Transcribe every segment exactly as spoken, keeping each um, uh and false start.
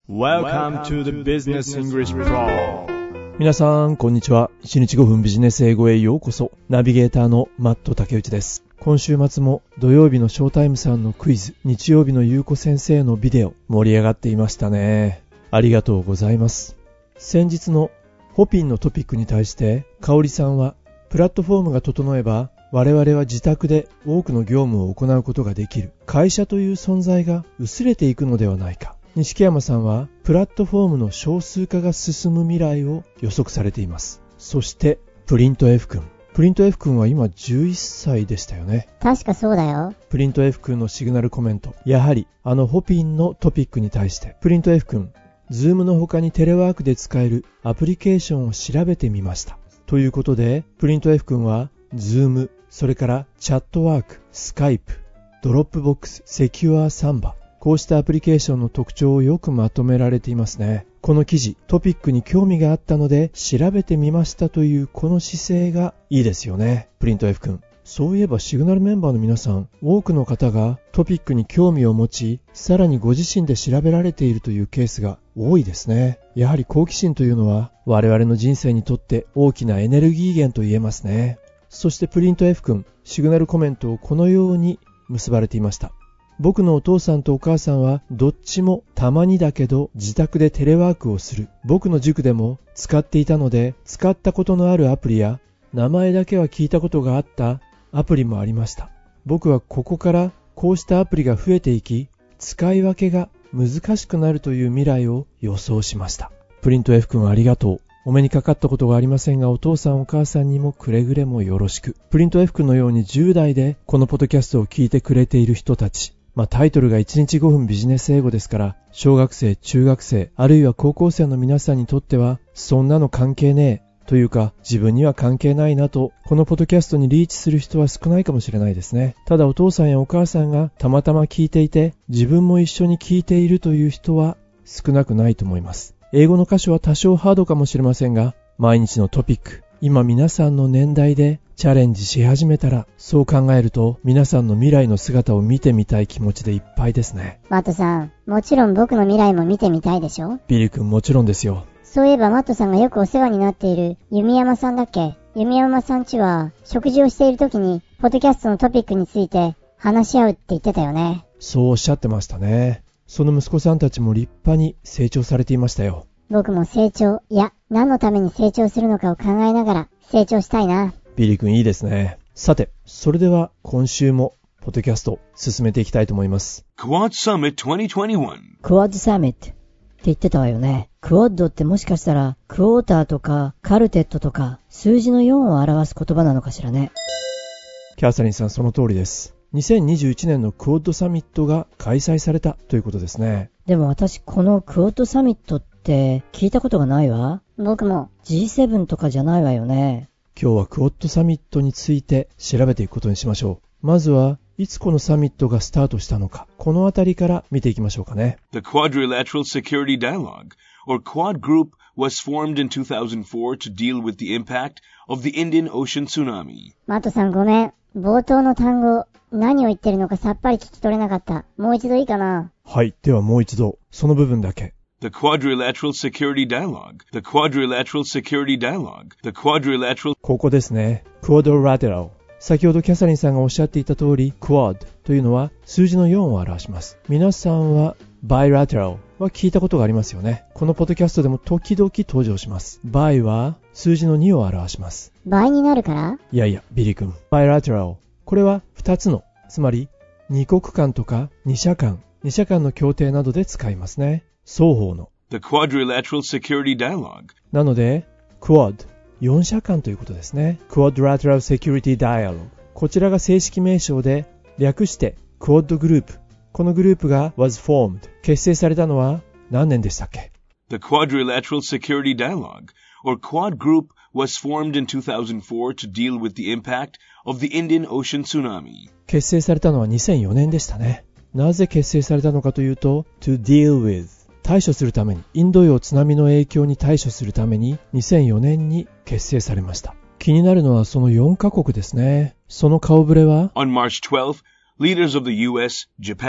Welcome to the Business English Pro。 皆さんこんにちは。いちにちごふんビジネス英語へようこそ。ナビゲーターのマット竹内です。今週末も土曜日のショータイムさんのクイズ、日曜日のゆうこ先生のビデオ、盛り上がっていましたね。ありがとうございます。先日のホピンのトピックに対して香織さんは、プラットフォームが整えば我々は自宅で多くの業務を行うことができる。会社という存在が薄れていくのではないか。錦山さんはプラットフォームの少数化が進む未来を予測されています。そしてプリント F 君。プリント F 君は今じゅういっさいでしたよね。 確かそうだよ。 プリント F 君のシグナルコメント。やはりあのホピンのトピックに対してプリント F 君、ズームの他にテレワークで使えるアプリケーションを調べてみました。ということでプリント F 君はズーム、それからチャットワーク、スカイプ、ドロップボックス、セキュアサンバ、こうしたアプリケーションの特徴をよくまとめられていますね。この記事、トピックに興味があったので調べてみましたというこの姿勢がいいですよね。プリント F 君。そういえばシグナルメンバーの皆さん、多くの方がトピックに興味を持ち、さらにご自身で調べられているというケースが多いですね。やはり好奇心というのは我々の人生にとって大きなエネルギー源と言えますね。そしてプリント F 君、シグナルコメントをこのように結ばれていました。僕のお父さんとお母さんはどっちもたまにだけど自宅でテレワークをする。僕の塾でも使っていたので、使ったことのあるアプリや名前だけは聞いたことがあったアプリもありました。僕はここからこうしたアプリが増えていき、使い分けが難しくなるという未来を予想しました。プリント F 君ありがとう。お目にかかったことがありませんが、お父さんお母さんにもくれぐれもよろしく。プリント F 君のようにじゅう代でこのポッドキャストを聞いてくれている人たち、まあタイトルがいちにちごふんビジネス英語ですから、小学生、中学生、あるいは高校生の皆さんにとっては、そんなの関係ねえというか、自分には関係ないなと、このポッドキャストにリーチする人は少ないかもしれないですね。ただお父さんやお母さんがたまたま聞いていて、自分も一緒に聞いているという人は少なくないと思います。英語の箇所は多少ハードかもしれませんが、毎日のトピック、今皆さんの年代でチャレンジし始めたら、そう考えると皆さんの未来の姿を見てみたい気持ちでいっぱいですね。 マットさん、もちろん僕の未来も見てみたいでしょ？ ビリー君もちろんですよ。 そういえばマットさんがよくお世話になっている弓山さんだっけ？弓山さんちは食事をしている時にポッドキャストのトピックについて話し合うって言ってたよね。 そうおっしゃってましたね。その息子さんたちも立派に成長されていましたよ。 僕も成長、いや何のために成長するのかを考えながら成長したいな。 ビリー君いいですね。さて、それでは今週もポッドキャスト進めていきたいと思います。 クワッドサミットにせんにじゅういち。 クワッドサミットって言ってたわよね。クワッドってもしかしたらクォーターとかカルテットとか数字のよんを表す言葉なのかしらね。 キャサリンさんその通りです。にせんにじゅういちねんのクワッドサミットが開催されたということですね。 でも私このクワッドサミットって聞いたことがないわ。 僕もジーセブン とかじゃないわよね。 今日はクワッドサミットについて調べていくことにしましょう。まずはいつこのサミットがスタートしたのか、このあたりから見ていきましょうかね。 The Quadrilateral Security Dialogue, or Quad Group, was formed in two thousand four to deal with the impact of the Indian Ocean tsunami. マットさんごめん。冒頭の単語、何を言ってるのかさっぱり聞き取れなかった。もう一度いいかな？ はい、ではもう一度、その部分だけ。 The Quadrilateral Security Dialogue, the Quadrilateral Security Dialogue, the Quadrilateral... ここですね。Quadrilateral。先ほどキャサリンさんがおっしゃっていた通り、Quad というのは数字のよんを表します。皆さんは Bilateral は聞いたことがありますよね。このポッドキャストでも時々登場します。Bi は数字のにを表します。 倍になるから？ いやいや、ビリ君。Bilateral。これはふたつの、つまり二国間とか二者間、二者間の協定などで使いますね。双方の。 The Quadrilateral Security Dialogue. なので、Quad。よん者間ということですね。Quadrilateral Security Dialogue。こちらが正式名称で、略して Quad グループ。このグループが was formed。結成されたのは何年でしたっけ？ The Quadrilateral Security Dialogue, or Quad Group, was formed in two thousand four to deal with the impact of the Indian Ocean tsunami. 結成されたのはにせんよねんでしたね。なぜ結成されたのかというと、to deal with。対処するために、インド洋津波の影響に対処するためににせんよねんに結成されました。気になるのはそのよんカ国ですね。その顔ぶれは On March twelfth, leaders of the U S, Japan,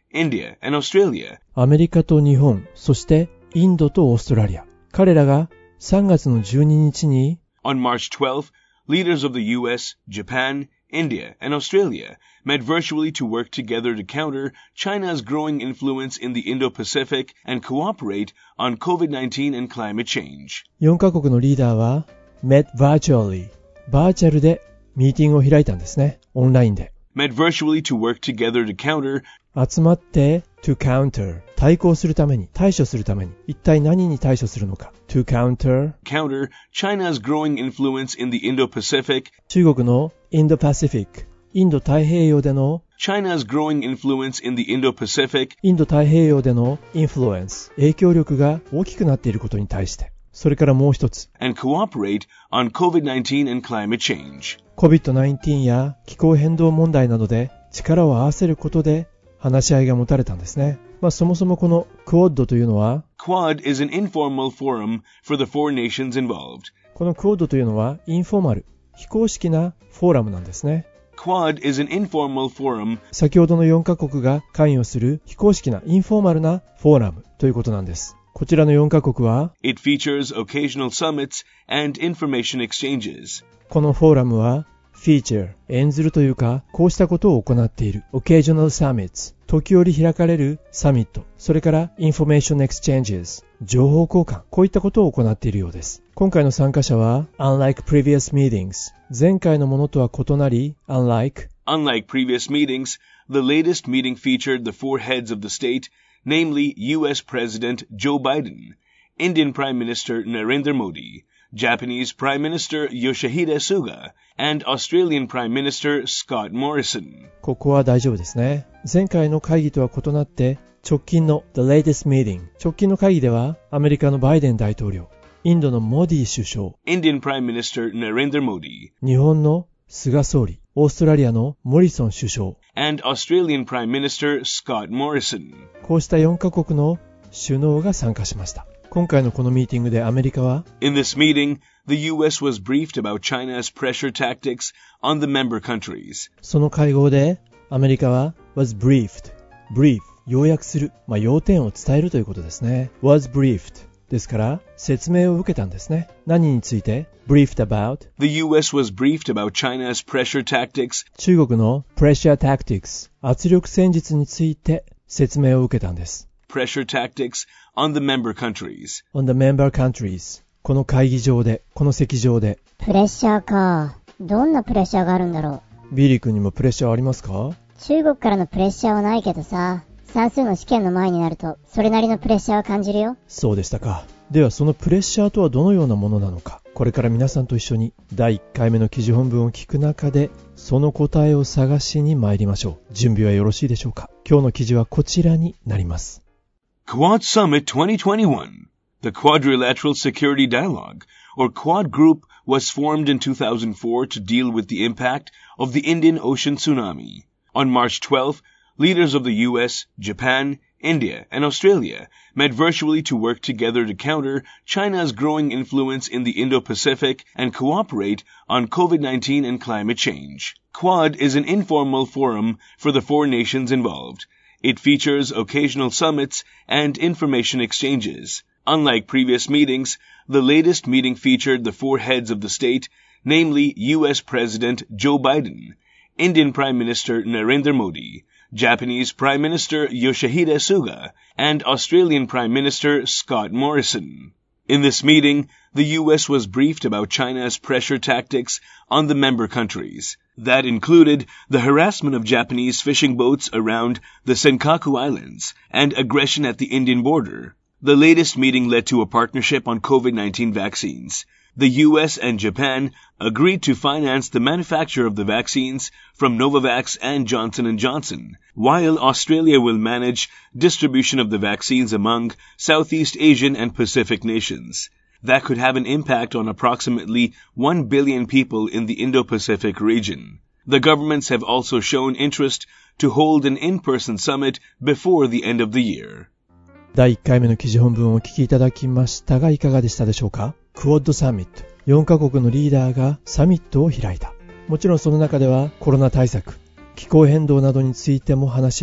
India, and Australia. アメリカと日本、そしてインドとオーストラリア。彼らがさんがつのじゅうににちに On March twelfth, leaders of the U S, Japan, India, and Australia met virtually to work together to counter China's growing influence in the Indo-Pacific and cooperate on COVID nineteen and climate change. よんカ国のリーダーは met virtually バーチャルでミーティングを開いたんですね。オンラインで。 Met virtually to work together to counter 集まって to counter 対抗するために、対処するために、一体何に対処するのか。to counter counter China's growing influence in the Indo-Pacific 中国の Indo-Pacific インド太平洋での China's growing influence in the Indo-Pacific インド太平洋での influence 影響力が大きくなっていることに対して、それからもう一つ and cooperate on COVID nineteen and climate change. コビッドナインティーン や気候変動問題などで力を合わせることで話し合いが持たれたんですね。まあそもそもこの Quad というのは Quad is an informal forum for the four nations involved. この Quad というのはインフォーマル、非公式なフォーラムなんですね。 Quad is an informal forum 先ほどのよんカ国が関与する非公式なインフォーマルなフォーラムということなんです。こちらのよんカ国は It features occasional summits and information exchanges. このフォーラムは feature 演ずるというかこうしたことを行っている occasional summits 時折開かれるサミット、それから information exchanges 情報交換、こういったことを行っているようです。今回の参加者は unlike previous meetings 前回のものとは異なり unlike Unlike previous meetings, the latest meeting featured the four heads of the state, namely U S President Joe Biden, Indian Prime Minister Narendra Modi, Japanese Prime Minister Yoshihide Suga, and Australian Prime Minister Scott Morrison. ここは大丈夫ですね。前回の会議とは異なって直近の The latest meeting 直近の会議ではアメリカのバイデン大統領、インドのモディ首相、 Indian Prime Minister Narendra Modi, 日本の菅総理、オーストラリアのモリソン首相、 and Australian Prime Minister Scott Morrison. こうしたよんカ国の首脳が参加しました。今回のこのミーティングでアメリカは In this meeting, the U S was briefed about China's pressure tactics on the member countries. その会合でアメリカは was briefed brief 要約する、まあ、要点を伝えるということですね。 was briefed ですから説明を受けたんですね。何について briefed about The U S was briefed about China's pressure tactics 中国の pressure tactics 圧力戦術について説明を受けたんです。 pressure tactics on the member countries. on the member countries この会議場で、この席上で。 プレッシャーか。どんなプレッシャーがあるんだろう。ビリー君にもプレッシャーありますか？ 中国からのプレッシャーはないけどさ、算数の試験の前になるとそれなりのプレッシャーを感じるよ。 そうでしたか。ではそのプレッシャーとはどのようなものなのか、これから皆さんと一緒にだいいっかいめの記事本文を聞く中でその答えを探しに参りましょう。準備はよろしいでしょうか？今日の記事はこちらになります。 Quad Summit twenty twenty-one. The Quadrilateral Security Dialogue, or Quad Group, was formed in two thousand four to deal with the impact of the Indian Ocean tsunami. On March twelfth, leaders of the U S, Japan, India, and Australia met virtually to work together to counter China's growing influence in the Indo-Pacific and cooperate on COVID nineteen and climate change. Quad is an informal forum for the four nations involved. It features occasional summits and information exchanges. Unlike previous meetings, the latest meeting featured the four heads of the state, namely U S President Joe Biden, Indian Prime Minister Narendra Modi, Japanese Prime Minister Yoshihide Suga, and Australian Prime Minister Scott Morrison. In this meeting, the U S was briefed about China's pressure tactics on the member countries. That included the harassment of Japanese fishing boats around the Senkaku Islands and aggression at the Indian border. The latest meeting led to a partnership on COVID nineteen vaccines. The U S and Japan agreed to finance the manufacture of the vaccines from Novavax and Johnson and Johnson, while Australia will manage distribution of the vaccines among Southeast Asian and Pacific nations. That could have an impact on approximately one billion people in the Indo-Pacific region. The governments have also shown interest to hold an in-person summit before the end of the year. だいいっかいめの記事本文をお聞きいただきましたがいかがでしたでしょうか？クオッドサミット、よんカ国のリーダーがサミットを開いた。もちろんその中ではコロナ対策、気候変動などについても話し合われ、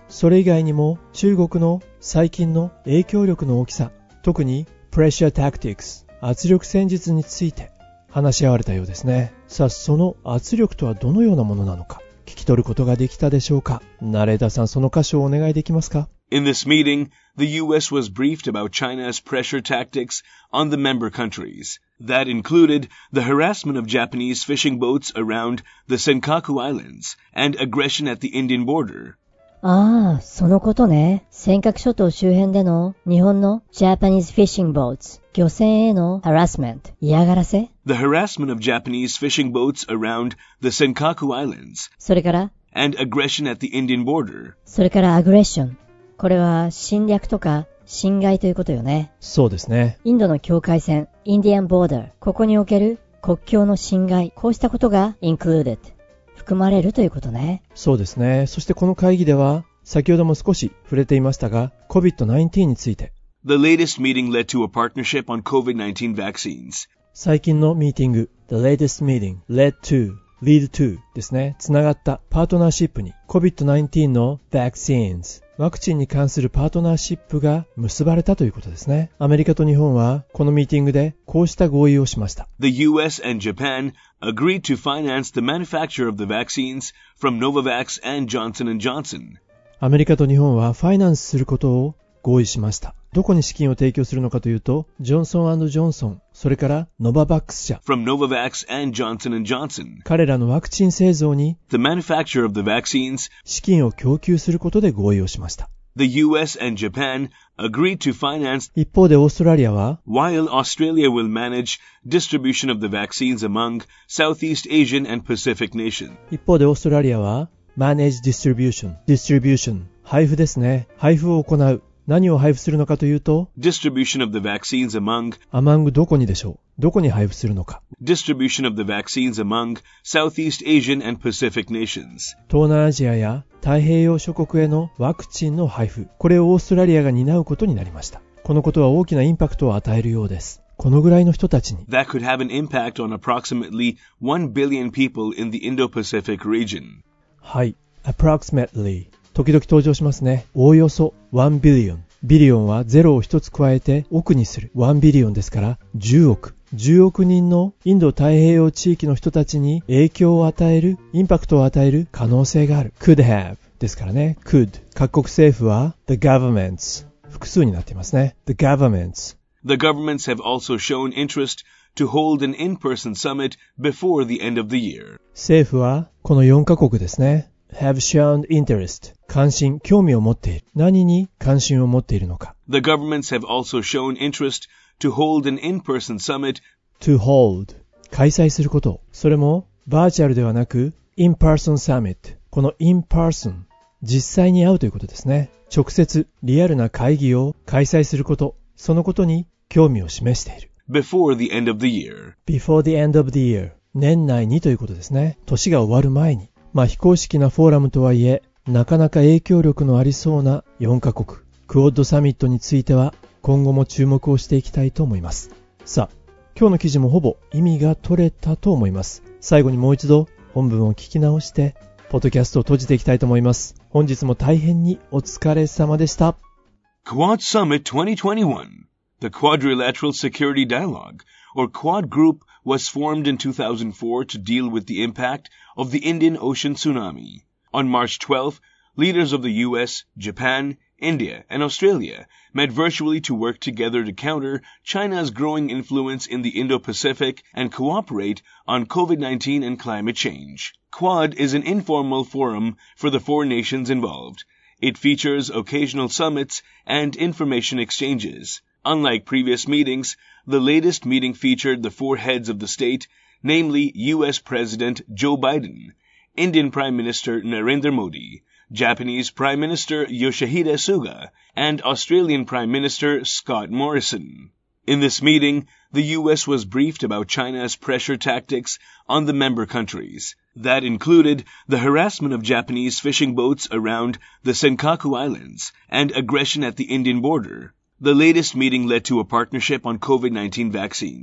それ以外にも中国の最近の影響力の大きさ、特にプレッシャータクティクス、圧力戦術について話し合われたようですね。さあ、その圧力とはどのようなものなのか、聞き取ることができたでしょうか。ナレーターさん、その箇所をお願いできますか。 In this meeting, the U S was briefed about China's pressure tactics on the member countries. That included the harassment of Japanese fishing boats around the Senkaku Islands and aggression at the Indian border. ああ、そのことね。尖閣諸島周辺での日本の Japanese fishing boats、漁船への harassment、嫌がらせ。 The harassment of Japanese fishing boats around the Senkaku Islands. それから and aggression at the Indian border. それからアグレッション。これは侵略とか侵害ということよね。 そうですね。 インドの境界線、インディアンボーダー、ここにおける国境の侵害、こうしたことが included、含まれるということね。 そうですね。そしてこの会議では、先ほども少し触れていましたが、コビッドナインティーン について。 The latest meeting led to a partnership on COVID nineteen vaccines. 最近のミーティング、The latest meeting led to、lead to ですね。つながったパートナーシップに コビッドナインティーン の vaccines、ワクチンに関するパートナーシップが結ばれたということですね。アメリカと日本はこのミーティングでこうした合意をしました。 The U S and Japan agreed to finance the manufacture of the vaccines from Novavax and Johnson and Johnson. アメリカと日本はファイナンスすることを合意しました。どこに資金を提供するのかというと、ジョンソン&ジョンソン、それからノババックス社、 from Novavax and Johnson and Johnson. 彼らのワクチン製造に The manufacture of the vaccines, 資金を供給することで合意をしました。 the U S and Japan agreed to finance, 一方でオーストラリアは while Australia will manage distribution of the vaccines among Southeast Asian and Pacific nations. 一方でオーストラリアは manage distribution、distribution、配布ですね。配布を行う。何を配布するのかというと、 distribution of the vaccines among, among どこにでしょう。どこに配布するのか。 distribution of the vaccines among Southeast Asian and Pacific nations. 東南アジアや太平洋諸国へのワクチンの配布。これをオーストラリアが担うことになりました。このことは大きなインパクトを与えるようです。このぐらいの人たちに。 That could have an impact on approximately one billion people in the Indo-Pacific region. はい。approximately。時々登場しますね。おおよそワンビリオン。ビリオンはゼロを一つ加えて億にする。ワンビリオンですからじゅうおく。じゅうおく人のインド太平洋地域の人たちに影響を与える、インパクトを与える可能性がある。could have ですからね。could。各国政府は the governments。複数になっていますね。the governments。 The governments have also shown interest to hold an in-person summit before the end of the year. 政府はこのよんカ国ですね。have shown interest 関心、興味を持っている。何に関心を持っているのか。 The governments have also shown interest to hold an in-person summit to hold 開催すること。それもバーチャルではなく in-person summit この in-person 実際に会うということですね。直接リアルな会議を開催すること。そのことに興味を示している。 before the end of the year. before the end of the year 年内にということですね。年が終わる前に。まあ非公式なフォーラムとはいえ、なかなか影響力のありそうなよんカ国、クオッドサミットについては今後も注目をしていきたいと思います。さあ、今日の記事もほぼ意味が取れたと思います。最後にもう一度本文を聞き直して、ポッドキャストを閉じていきたいと思います。本日も大変にお疲れ様でした。 Quad Summit twenty twenty-one. The Quadrilateral Security Dialogue, or Quad Group, was formed in two thousand four to deal with the impact of the Indian Ocean tsunami. On March twelfth, leaders of the U S, Japan, India, and Australia met virtually to work together to counter China's growing influence in the Indo-Pacific and cooperate on COVID nineteen and climate change. Quad is an informal forum for the four nations involved. It features occasional summits and information exchanges. Unlike previous meetings, the latest meeting featured the four heads of the state, namely U S President Joe Biden, Indian Prime Minister Narendra Modi, Japanese Prime Minister Yoshihide Suga, and Australian Prime Minister Scott Morrison. In this meeting, the U S was briefed about China's pressure tactics on the member countries. That included the harassment of Japanese fishing boats around the Senkaku Islands and aggression at the Indian border. The latest meeting led to a partnership on COVID nineteen vaccines.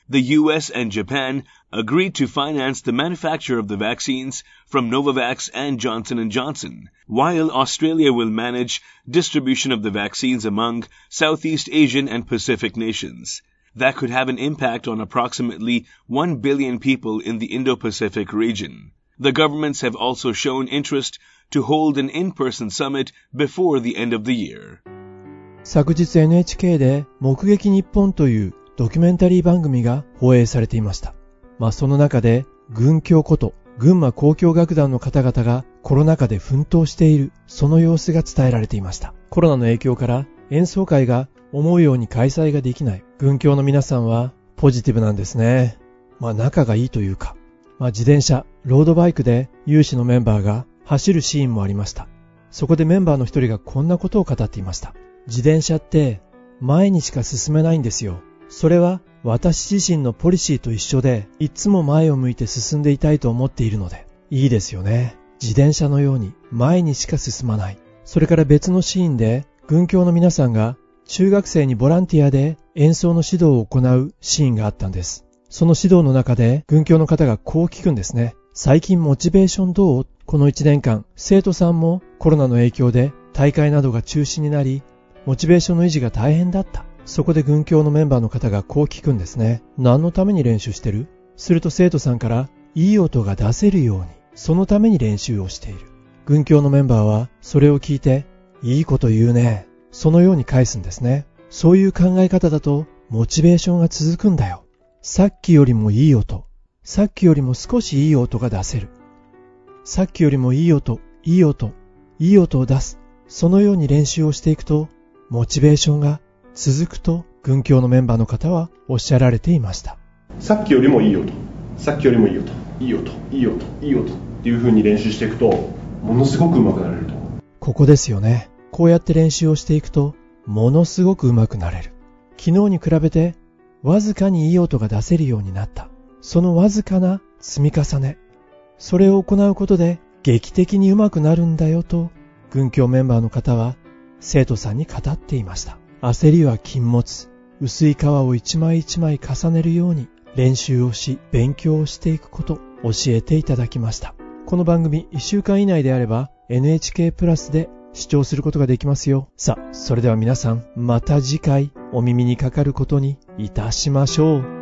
the U S and Japan agreed to finance the manufacture of the vaccines from Novavax and Johnson and Johnson, while Australia will manage distribution of the vaccines among Southeast Asian and Pacific nations. That could have an impact on approximately one billion people in the Indo-Pacific region. The governments have also shown interest to hold an in-person summit before the end of the year. 昨日 エヌエイチケー で目撃日本というドキュメンタリー番組が放映されていました。まあその中で群響こと群馬交響楽団の方々がコロナ禍で奮闘しているその様子が伝えられていました。コロナの影響から演奏会が思うように開催ができない群響の皆さんはポジティブなんですね。まあ仲がいいというか、まあ自転車、ロードバイクで有志のメンバーが走るシーンもありました。そこでメンバーの一人がこんなことを語っていました。自転車って前にしか進めないんですよ。それは私自身のポリシーと一緒で、いつも前を向いて進んでいたいと思っているので、いいですよね。自転車のように前にしか進まない。それから別のシーンで、群響の皆さんが中学生にボランティアで演奏の指導を行うシーンがあったんです。その指導の中で群響の方がこう聞くんですね。最近モチベーションどう？このいちねんかん、生徒さんもコロナの影響で大会などが中止になり、モチベーションの維持が大変だった。そこで群響のメンバーの方がこう聞くんですね。何のために練習してる？すると生徒さんから、いい音が出せるように、そのために練習をしている。群響のメンバーはそれを聞いて、いいこと言うね。そのように返すんですね。そういう考え方だと、モチベーションが続くんだよ。さっきよりもいい音。さっきよりも少しいい音が出せる。さっきよりもいい音、いい音、いい音を出す。そのように練習をしていくと、モチベーションが続くと群響のメンバーの方はおっしゃられていました。 さっきよりもいい音、さっきよりもいい音、いい音、いい音、いい音っていう風に練習していくと、ものすごく上手くなれると。 ここですよね。こうやって練習をしていくと、ものすごく上手くなれる。昨日に比べて、わずかにいい音が出せるようになった。そのわずかな積み重ね。それを行うことで、劇的に上手くなるんだよと、群響メンバーの方は、生徒さんに語っていました。焦りは禁物。薄い皮を一枚一枚重ねるように練習をし、勉強をしていくこと、教えていただきました。この番組いっしゅうかん以内であれば エヌエイチケー プラスで視聴することができますよ。さあ、それでは皆さん、また次回お耳にかかることにいたしましょう。